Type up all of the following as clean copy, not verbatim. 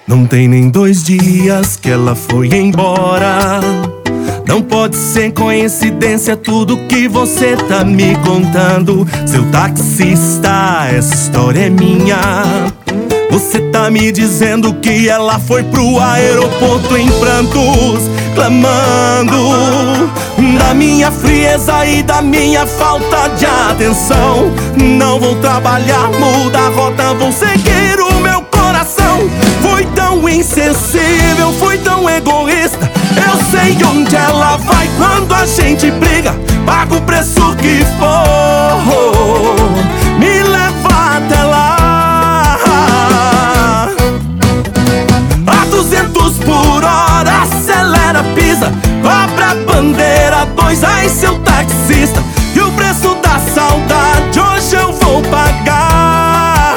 Não tem nem 2 dias que ela foi embora. Não pode ser coincidência tudo que você tá me contando. Seu taxista, essa história é minha. Você tá me dizendo que ela foi pro aeroporto em prantos, clamando da minha frieza e da minha falta de atenção. Não vou trabalhar, muda a rota, vou seguir o meu coração. Foi tão insensível, foi tão egoísta. Eu sei onde ela vai quando a gente briga. Paga o preço que for, me leva até lá. A 200 por hora, acelera, pisa, vá pra bandeira 2, ai seu taxista. E o preço da saudade hoje eu vou pagar.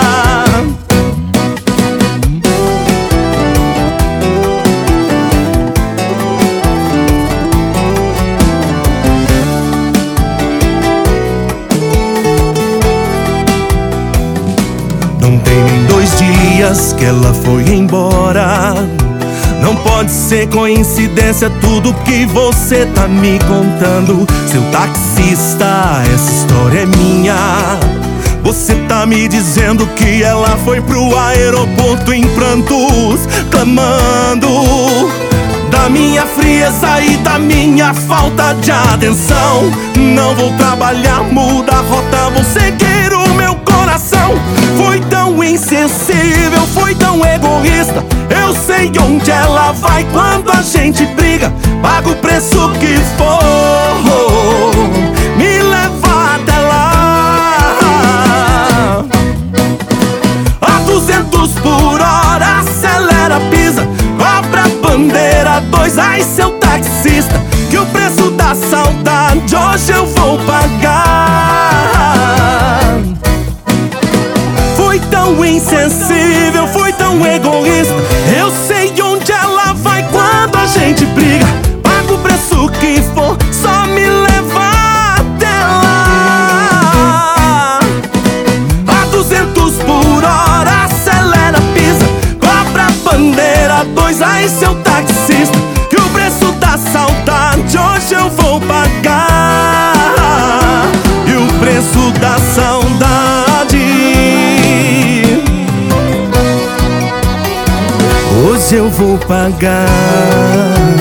Não tem nem 2 dias que ela foi embora. Não pode ser coincidência tudo que você tá me contando. Seu taxista, essa história é minha. Você tá me dizendo que ela foi pro aeroporto em prantos, clamando da minha frieza e da minha falta de atenção. Não vou trabalhar, muda a rota, vou seguir o meu coração. Foi tão insensível, foi tão egoísta. Eu sei onde ela vai quando a gente briga. Paga o preço que for, me leva até lá. A 200 por hora, acelera, pisa, vá pra bandeira 2, ai seu taxista. Que o preço da saudade hoje eu vou pagar. Foi tão insensível, foi tão egoísta. Eu sei onde ela vai quando a gente briga. Paga o preço que for, só me levar até lá. A 200 por hora, acelera, pisa, vá pra bandeira 2, ai seu taxista. Que o preço da saudade hoje eu vou pagar. E o preço da saudade hoje eu vou pagar.